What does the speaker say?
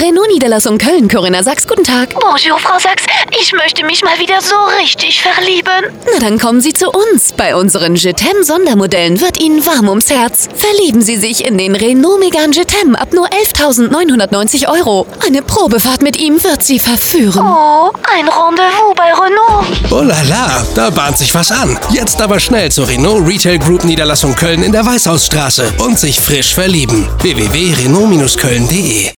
Renault-Niederlassung Köln, Corinna Sachs, guten Tag. Bonjour, Frau Sachs. Ich möchte mich mal wieder so richtig verlieben. Na, dann kommen Sie zu uns. Bei unseren Jetem Sondermodellen wird Ihnen warm ums Herz. Verlieben Sie sich in den Renault Megane Jetem ab nur 11.990 €. Eine Probefahrt mit ihm wird Sie verführen. Oh, ein Rendezvous bei Renault. Oh la la, da bahnt sich was an. Jetzt aber schnell zur Renault Retail Group Niederlassung Köln in der Weißhausstraße und sich frisch verlieben. www.renault-köln.de